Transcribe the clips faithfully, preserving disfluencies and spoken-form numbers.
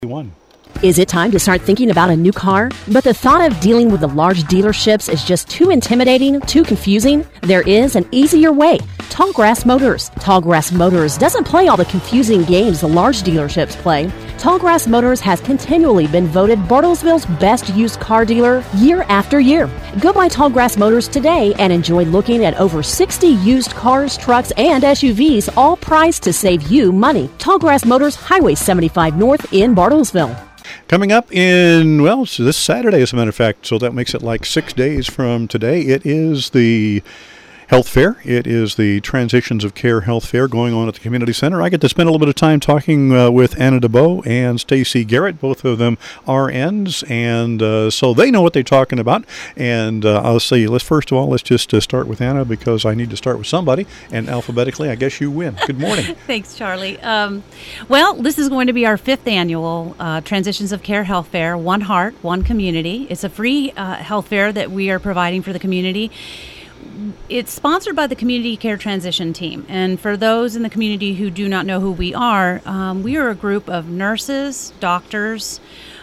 One. Is it time to start thinking about a new car? But the thought of dealing with the large dealerships is just too intimidating, too confusing? There is an easier way. Tallgrass Motors. Tallgrass Motors doesn't play all the confusing games the large dealerships play. Tallgrass Motors has continually been voted Bartlesville's best used car dealer year after year. Go by Tallgrass Motors today and enjoy looking at over sixty used cars, trucks, and S U Vs, all priced to save you money. Tallgrass Motors, Highway seventy-five North in Bartlesville. Coming up in, well, so this Saturday, as a matter of fact, so that makes it like six days from today. It is the Health Fair. It is the Transitions of Care Health Fair going on at the Community Center. I get to spend a little bit of time talking uh, with Anna DeBow and Stacy Garrett, both of them R Ns, and uh, so they know what they're talking about. And uh, I'll say, let's first of all, let's just uh, start with Anna, because I need to start with somebody, and alphabetically, I guess you win. Good morning. Thanks, Charlie. Um, well, this is going to be our fifth annual uh, Transitions of Care Health Fair, One Heart, One Community. It's a free uh, health fair that we are providing for the community. It's sponsored by the Community Care Transition Team. And for those in the community who do not know who we are, um, we are a group of nurses, doctors,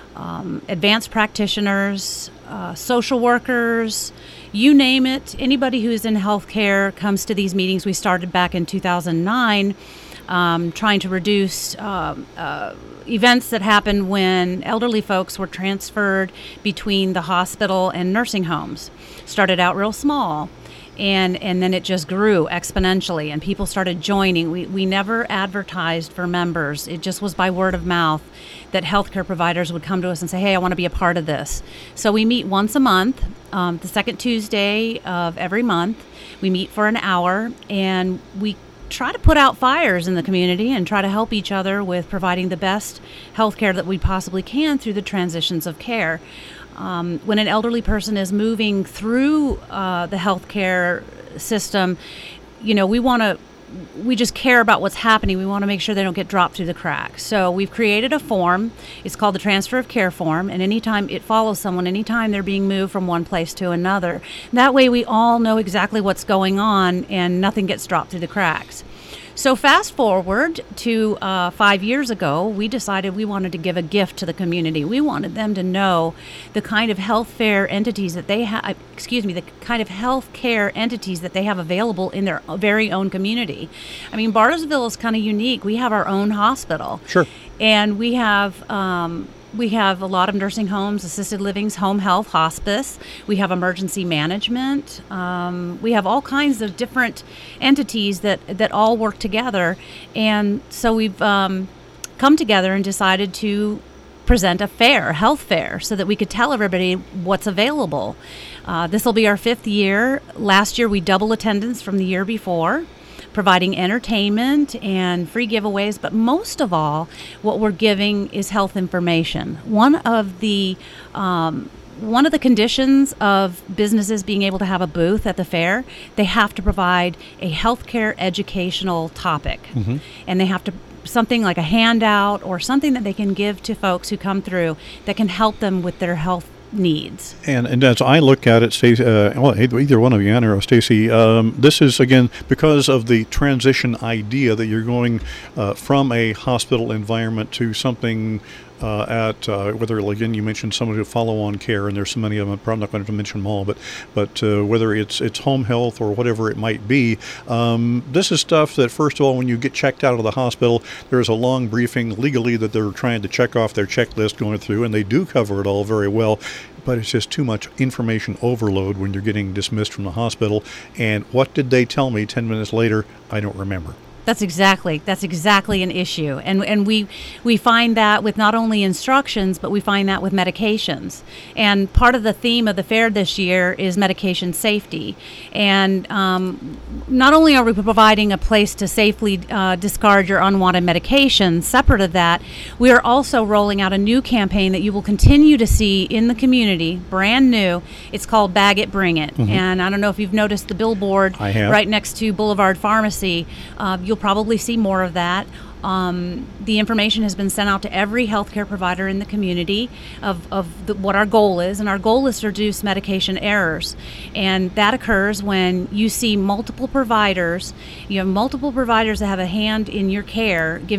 um, advanced practitioners, uh, social workers, you name it. Anybody who is in healthcare comes to these meetings. We started back in two thousand nine, um, trying to reduce um, uh, events that happened when elderly folks were transferred between the hospital and nursing homes. Started out real small. And and then it just grew exponentially, and people started joining. We we never advertised for members. It just was by word of mouth that healthcare providers would come to us and say, hey, I want to be a part of this. So we meet once a month, um, the second Tuesday of every month. We meet for an hour, and we try to put out fires in the community and try to help each other with providing the best healthcare that we possibly can through the transitions of care. Um, when an elderly person is moving through uh, the healthcare system, you know, we want to, we just care about what's happening. We want to make sure they don't get dropped through the cracks. So we've created a form. It's called the Transfer of Care Form. And anytime it follows someone, anytime they're being moved from one place to another, that way we all know exactly what's going on and nothing gets dropped through the cracks. So fast forward to uh, five years ago, we decided we wanted to give a gift to the community. We wanted them to know the kind of health fair entities that they have, excuse me, the kind of health care entities that they have available in their very own community. I mean, Bartlesville is kind of unique. We have our own hospital. Sure. And we have... Um, We have a lot of nursing homes, assisted livings, home health, hospice. We have emergency management. Um, we have all kinds of different entities that, that all work together. And so we've um, come together and decided to present a fair, a health fair, so that we could tell everybody what's available. Uh, this will be our fifth year. Last year we doubled attendance from the year before, providing entertainment and free giveaways, but most of all, what we're giving is health information. One of the um, one of the conditions of businesses being able to have a booth at the fair, they have to provide a healthcare educational topic, mm-hmm. and they have to something like a handout or something that they can give to folks who come through that can help them with their health needs. And and as I look at it, Stacey, uh, well, either one of you, Anna or Stacy, um, this is, again, because of the transition idea that you're going uh, from a hospital environment to something uh, at, uh, whether, again, you mentioned some of the follow-on care, and there's so many of them, I'm not going to mention them all, but but uh, whether it's it's home health or whatever it might be, um, this is stuff that, first of all, when you get checked out of the hospital, there's a long briefing legally that they're trying to check off their checklist going through, and they do cover it all very well. But it's just too much information overload when you're getting dismissed from the hospital. And what did they tell me ten minutes later? I don't remember. That's exactly that's exactly an issue, and and we we find that with not only instructions, but we find that with medications. And part of the theme of the fair this year is medication safety. And um, not only are we providing a place to safely uh, discard your unwanted medications, separate of that, we are also rolling out a new campaign that you will continue to see in the community, brand new. It's called Bag It, Bring It. Mm-hmm. And I don't know if you've noticed the billboard right next to Boulevard Pharmacy. Uh, you'll probably see more of that. Um, the information has been sent out to every healthcare provider in the community of, of the, what our goal is, and our goal is to reduce medication errors. And that occurs when you see multiple providers, you have multiple providers that have a hand in your care, giving you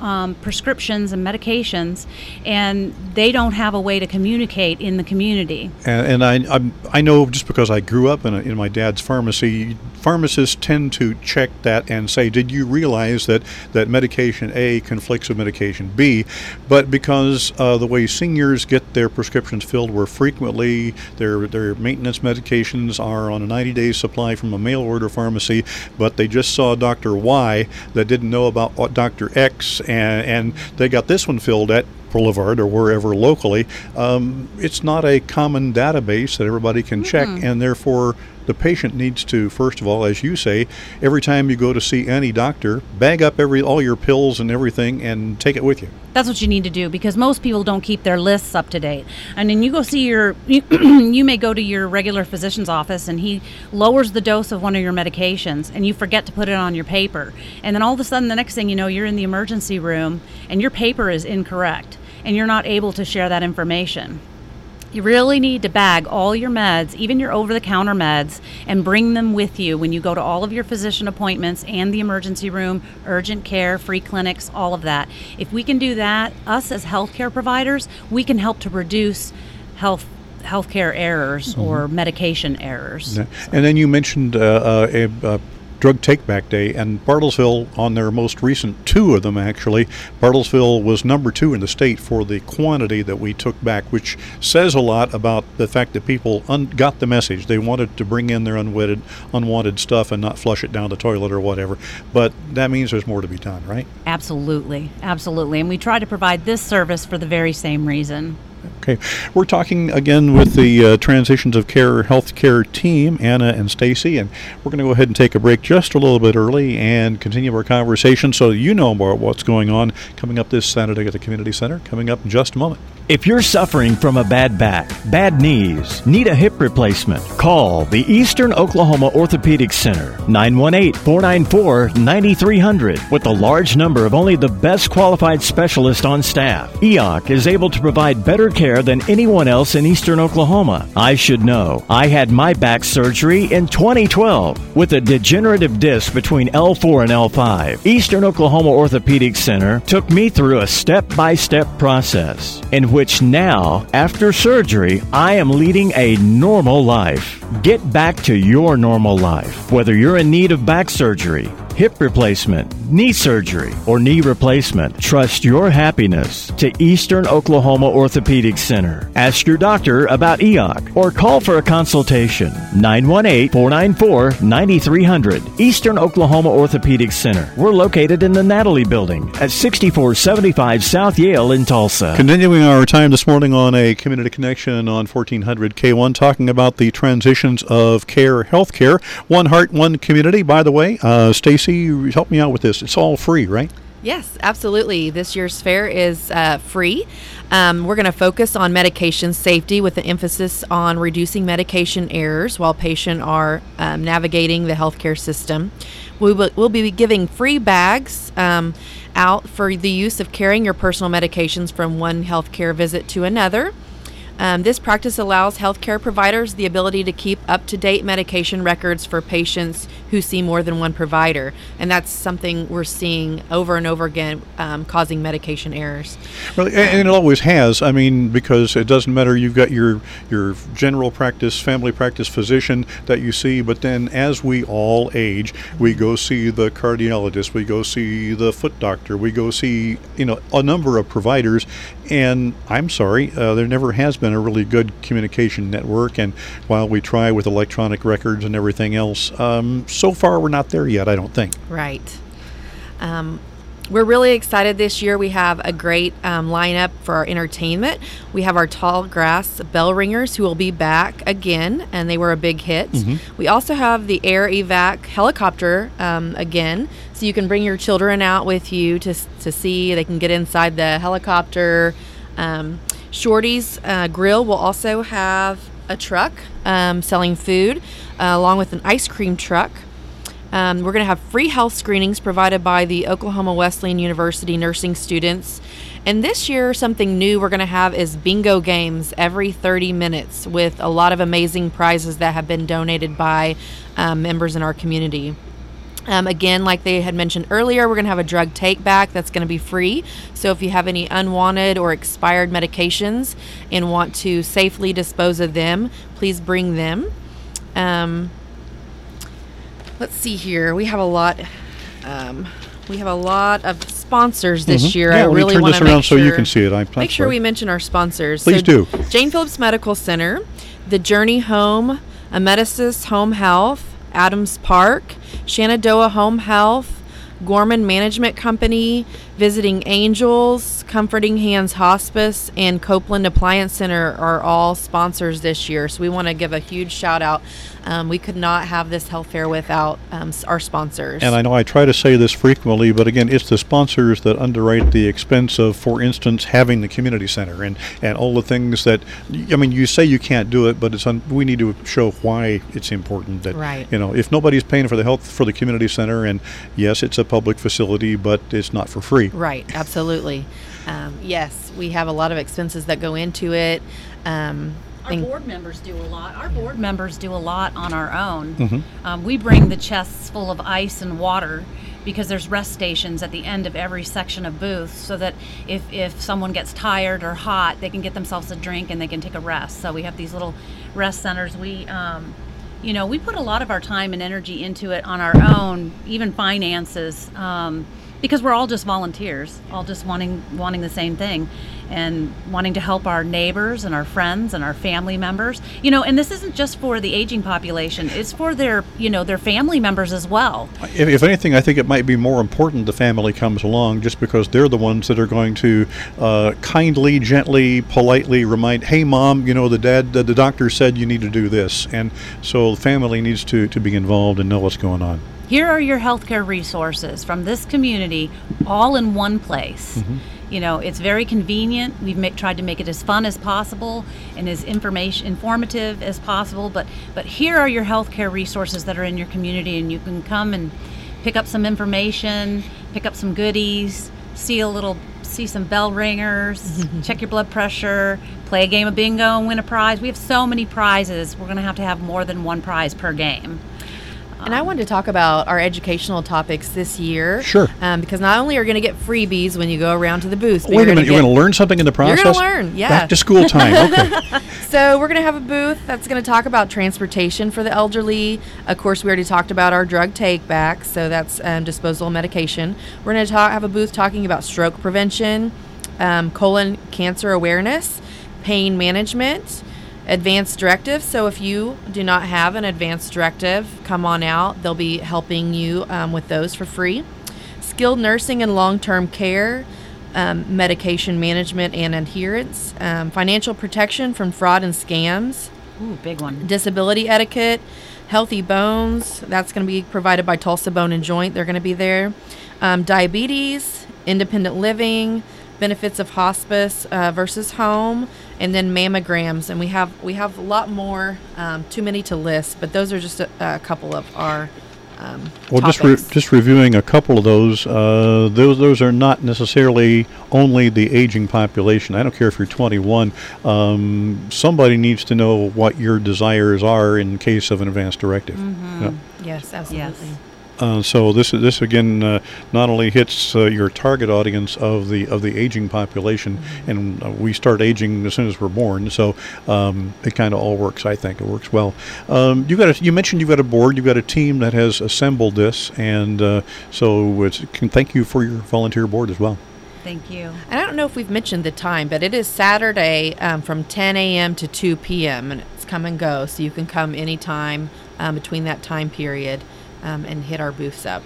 um, prescriptions and medications, and they don't have a way to communicate in the community. And, and I I'm, I know just because I grew up in, a, in my dad's pharmacy, pharmacists tend to check that and say, did you realize that, that medication A conflicts with medication B? But because uh, the way seniors get their prescriptions filled, where frequently their their maintenance medications are on a ninety-day supply from a mail-order pharmacy, but they just saw Doctor Y that didn't know about what Doctor X, and, and they got this one filled at Boulevard or wherever locally. Um, it's not a common database that everybody can check, mm-hmm. and therefore the patient needs to, first of all, as you say, every time you go to see any doctor, bag up every all your pills and everything and take it with you. That's what you need to do, because most people don't keep their lists up to date. And then you go see your, you, you may go to your regular physician's office and he lowers the dose of one of your medications and you forget to put it on your paper. And then all of a sudden, the next thing you know, you're in the emergency room and your paper is incorrect and you're not able to share that information. You really need to bag all your meds, even your over-the-counter meds, and bring them with you when you go to all of your physician appointments and the emergency room, urgent care, free clinics, all of that. If we can do that, us as healthcare providers, we can help to reduce health healthcare errors mm-hmm. or medication errors. Yeah. And then you mentioned uh, uh, a, a Drug Take-Back Day, and Bartlesville, on their most recent two of them actually, Bartlesville was number two in the state for the quantity that we took back, which says a lot about the fact that people un- got the message. They wanted to bring in their unwanted, unwanted stuff and not flush it down the toilet or whatever. But that means there's more to be done, right? Absolutely, absolutely. And we try to provide this service for the very same reason. Okay, we're talking again with the uh, Transitions of Care healthcare team, Anna and Stacy, and we're going to go ahead and take a break just a little bit early and continue our conversation so you know more what's going on coming up this Saturday at the Community Center, coming up in just a moment. If you're suffering from a bad back, bad knees, need a hip replacement, call the Eastern Oklahoma Orthopedic Center, nine one eight, four nine four, nine three zero zero. With a large number of only the best qualified specialists on staff, E O C is able to provide better care than anyone else in Eastern Oklahoma. I should know. I had my back surgery in twenty twelve with a degenerative disc between L four and L five. Eastern Oklahoma Orthopedic Center took me through a step-by-step process in which now, after surgery, I am leading a normal life. Get back to your normal life. Whether you're in need of back surgery, hip replacement, knee surgery, or knee replacement, trust your happiness to Eastern Oklahoma Orthopedic Center. Ask your doctor about E O C or call for a consultation. nine one eight, four nine four, nine three zero zero. Eastern Oklahoma Orthopedic Center. We're located in the Natalie Building at sixty-four seventy-five South Yale in Tulsa. Continuing our time this morning on a Community Connection on fourteen hundred K one, talking about the transitions of care healthcare. One heart, one community. By the way, uh, Stacy, help me out with this. It's all free, right? Yes, absolutely. This year's fair is uh, free. Um, we're going to focus on medication safety with an emphasis on reducing medication errors while patients are um, navigating the healthcare system. We will, we'll be giving free bags um, out for the use of carrying your personal medications from one healthcare visit to another. Um, this practice allows healthcare providers the ability to keep up-to-date medication records for patients who see more than one provider, and that's something we're seeing over and over again, um, causing medication errors. Well, and it always has. I mean, because it doesn't matter. You've got your your general practice, family practice physician that you see, but then as we all age, we go see the cardiologist, we go see the foot doctor, we go see you know a number of providers, and I'm sorry, uh, there never has been a really good communication network, and while we try with electronic records and everything else, um, so far we're not there yet, I don't think. Right. Um, we're really excited this year. We have a great um, lineup for our entertainment. We have our Tall Grass Bell Ringers who will be back again, and they were a big hit. Mm-hmm. We also have the Air Evac helicopter um, again, so you can bring your children out with you to, to see. They can get inside the helicopter. Um, Shorty's uh, Grill will also have a truck um, selling food uh, along with an ice cream truck. Um, we're going to have free health screenings provided by the Oklahoma Wesleyan University nursing students. And this year, something new we're going to have is bingo games every thirty minutes with a lot of amazing prizes that have been donated by um, members in our community. Um, again, like they had mentioned earlier, we're going to have a drug take back that's going to be free. So if you have any unwanted or expired medications and want to safely dispose of them, please bring them. Um, let's see here. We have a lot. Um, we have a lot of sponsors this Mm-hmm. year. Yeah, I let me really turn want this to around make so sure, you can see it. I'm make sure sorry. we mention our sponsors. Please so do. Jane Phillips Medical Center, the Journey Home, Amedisys Home Health, Adams Park, Shenandoah Home Health, Gorman Management Company, Visiting Angels, Comforting Hands Hospice, and Copeland Appliance Center are all sponsors this year. So we want to give a huge shout out. Um, we could not have this health fair without um, s- our sponsors. And I know I try to say this frequently, but again, it's the sponsors that underwrite the expense of, for instance, having the community center and, and all the things that, I mean, you say you can't do it, but it's un, we need to show why it's important that, Right. you know, if nobody's paying for the health for the community center, and yes, it's a public facility, but it's not for free. Right, absolutely. Um, yes, we have a lot of expenses that go into it. Um, Our and- board members do a lot. Our board members do a lot on our own. Mm-hmm. Um, we bring the chests full of ice and water because there's rest stations at the end of every section of booths, so that if, if someone gets tired or hot, they can get themselves a drink and they can take a rest. So we have these little rest centers. We, um, you know, we put a lot of our time and energy into it on our own, even finances. Um, because we're all just volunteers, all just wanting wanting the same thing, and wanting to help our neighbors and our friends and our family members. You know, and this isn't just for the aging population; it's for their, you know, their family members as well. If, if anything, I think it might be more important the family comes along, just because they're the ones that are going to uh, kindly, gently, politely remind, hey, Mom, you know, the dad, the, the doctor said you need to do this. And so the family needs to, to be involved and know what's going on. Here are your healthcare resources from this community, all in one place. Mm-hmm. You know, it's very convenient. We've make, tried to make it as fun as possible and as information informative as possible. But but here are your healthcare resources that are in your community, and you can come and pick up some information, pick up some goodies, see a little, see some bell ringers, check your blood pressure, play a game of bingo and win a prize. We have so many prizes. We're going to have to have more than one prize per game. And I wanted to talk about our educational topics this year. Sure. Um, because not only are you going to get freebies when you go around to the booth. but Wait you're a minute, gonna you're get- going to learn something in the process? You're going to learn, yeah. Back to school time, okay. So we're going to have a booth that's going to talk about transportation for the elderly. Of course, we already talked about our drug take back, so that's um, disposable medication. We're going to talk, have a booth talking about stroke prevention, um, colon cancer awareness, pain management, advanced directives. So if you do not have an advanced directive, come on out. They'll be helping you um, with those for free. Skilled nursing and long-term care, um, medication management and adherence, um, financial protection from fraud and scams, Ooh, big one. disability etiquette, healthy bones. That's going to be provided by Tulsa Bone and Joint. They're going to be there. Um, diabetes, independent living, benefits of hospice uh, versus home, and then mammograms. And we have we have a lot more, um, too many to list, but those are just a, a couple of our um, Well, just re- topics. just reviewing a couple of those, uh, those those are not necessarily only the aging population. I don't care if you're twenty-one. Um, somebody needs to know what your desires are in case of an advanced directive. Mm-hmm. Yeah. Yes, absolutely. Yes. Uh, so this is this again uh, not only hits uh, your target audience of the of the aging population, Mm-hmm. and uh, we start aging as soon as we're born. So um, it kind of all works. I think it works well. Um, you got a, you mentioned you've got a board. You've got a team that has assembled this, and uh, so it's, can thank you for your volunteer board as well. Thank you. And I don't know if we've mentioned the time, but it is Saturday um, from ten a.m. to two p.m. and it's come and go, so you can come anytime um, between that time period um, and hit our booths up.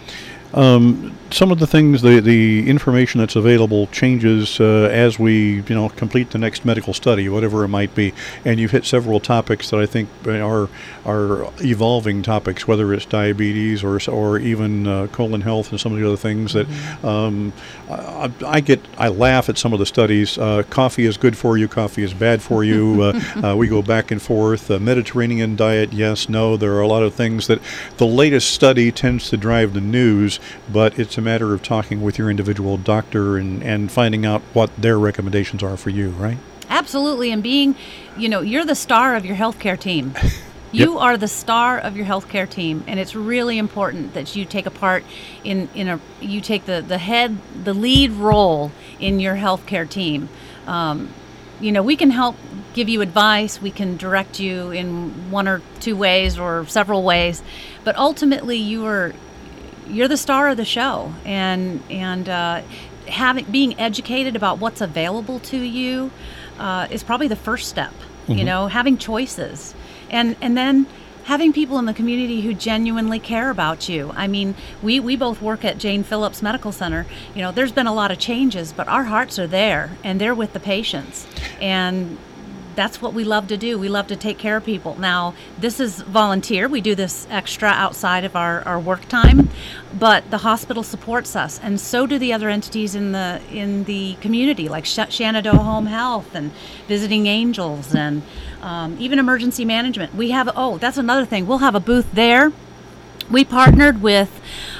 Um, some of the things, the the information that's available changes uh, as we, you know, complete the next medical study, whatever it might be. And you've hit several topics that I think are are evolving topics, whether it's diabetes or or even uh, colon health and some of the other things that um, I, I get. I laugh at some of the studies. Uh, coffee is good for you. Coffee is bad for you. uh, uh, we go back and forth. Uh, Mediterranean diet, yes, no. There are a lot of things that the latest study tends to drive the news. But it's a matter of talking with your individual doctor and, and finding out what their recommendations are for you, right? Absolutely. And being, you know, you're the star of your healthcare team. You Yep. are the star of your healthcare team, and it's really important that you take a part in, in a you take the, the head the lead role in your healthcare team. Um, you know, we can help give you advice, we can direct you in one or two ways or several ways, but ultimately you are you're the star of the show, and and uh, having being educated about what's available to you uh, is probably the first step. Mm-hmm. You know, having choices. And and then having people in the community who genuinely care about you. I mean, we, we both work at Jane Phillips Medical Center. You know, there's been a lot of changes, but our hearts are there, and they're with the patients. And that's what we love to do. We love to take care of people. Now, this is volunteer. We do this extra outside of our, our work time, but the hospital supports us, and so do the other entities in the in the community, like Sh- Shenandoah Home Health and Visiting Angels, and um, even emergency management. We have, oh, that's another thing. We'll have a booth there. We partnered with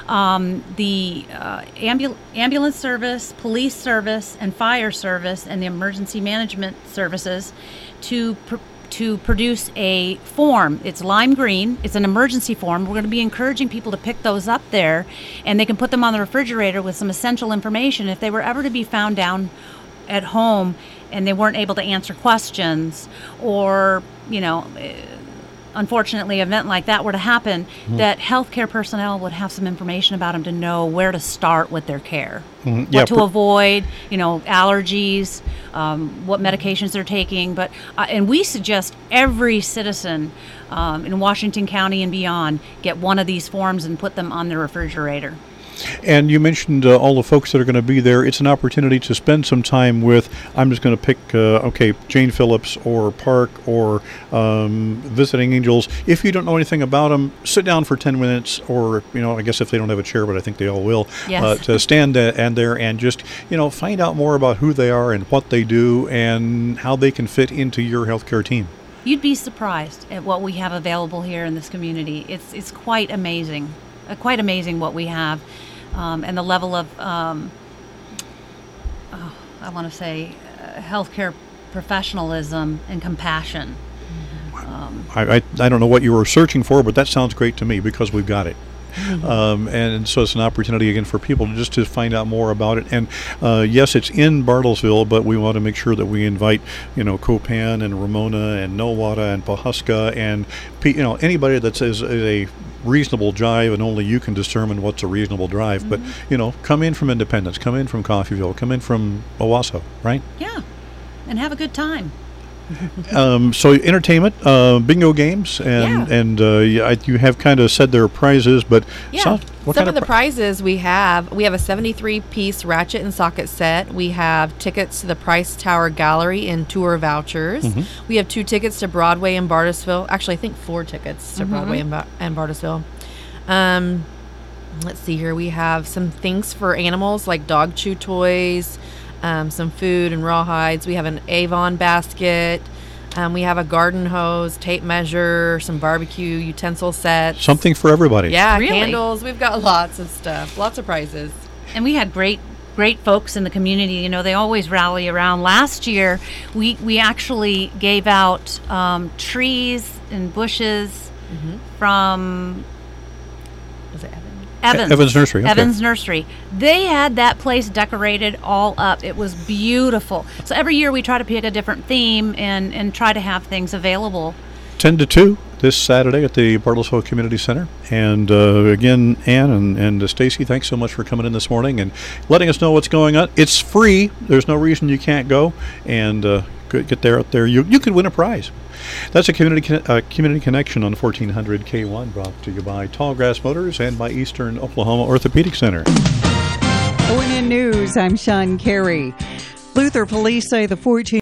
um, the uh, ambul- ambulance service, police service, and fire service, and the emergency management services to pr- to produce a form. It's lime green. It's an emergency form. We're going to be encouraging people to pick those up there, and they can put them on the refrigerator with some essential information. If they were ever to be found down at home and they weren't able to answer questions, or, you know, unfortunately, an event like that were to happen, mm-hmm. that healthcare personnel would have some information about them to know where to start with their care, mm-hmm. what yeah, to per- avoid, you know, allergies, um, what medications they're taking. But uh, and we suggest every citizen um, in Washington County and beyond get one of these forms and put them on their refrigerator. And you mentioned uh, all the folks that are going to be there. It's an opportunity to spend some time with, I'm just going to pick, uh, okay, Jane Phillips or Park or um, Visiting Angels. If you don't know anything about them, sit down for ten minutes, or, you know, I guess if they don't have a chair, but I think they all will, yes. uh, to stand uh, and there and just, you know, find out more about who they are and what they do and how they can fit into your healthcare team. You'd be surprised at what we have available here in this community. It's it's quite amazing, uh, quite amazing what we have. Um, and the level of, um, oh, I want to say, uh, healthcare professionalism and compassion. Um, I, I I don't know what you were searching for, but that sounds great to me because we've got it. Mm-hmm. Um, and so it's an opportunity again for people to just to find out more about it. And uh, yes, it's in Bartlesville, but we want to make sure that we invite, you know, Copan and Ramona and Nowata and Pawhuska and you know anybody that is a reasonable drive, and only you can determine what's a reasonable drive. Mm-hmm. But you know, come in from Independence, come in from Coffeyville, come in from Owasso, right? Yeah, and have a good time. um, so entertainment, uh, bingo games, and Yeah. and uh, you, you have kind of said there are prizes, but Yeah. so, what Some kind of the pri- prizes we have, we have a seventy-three piece ratchet and socket set. We have tickets to the Price Tower Gallery and tour vouchers. Mhm. We have two tickets to Broadway and Bartlesville. Actually, I think four tickets to Mhm. Broadway and, Ba- and Bartlesville. Um, let's see here. We have some things for animals like dog chew toys, um, some food and rawhides. We have an Avon basket. Um, we have a garden hose, tape measure, some barbecue utensil sets. something for everybody. Yeah, Really? candles. We've got lots of stuff. Lots of prizes. And we had great great folks in the community. You know, they always rally around. Last year, we, we actually gave out um, trees and bushes Mm-hmm. from Was it Evan? Evans. Evans Nursery, okay. Evans Nursery. They had that place decorated all up. It was beautiful. So every year we try to pick a different theme and, and try to have things available. ten to two this Saturday at the Bartlesville Community Center. And uh, again, Ann and, and uh, Stacy, thanks so much for coming in this morning and letting us know what's going on. It's free. There's no reason you can't go. And uh, get get there out there. You you could win a prize. That's a community con- uh, community connection on fourteen hundred K one, brought to you by Tallgrass Motors and by Eastern Oklahoma Orthopedic Center. O N N News, I'm Sean Carey. Luther police say the fourteen